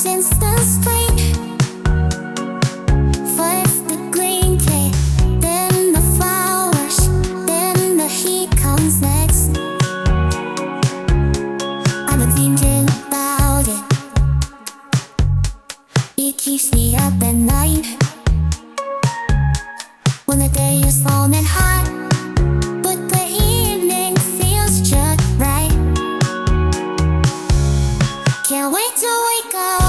since the spring. First the green tea, then the flowers, then the heat comes next. I've been thinking about it. It keeps me up at night when the day is long and hot, but the evening feels just right. Can't wait to wake up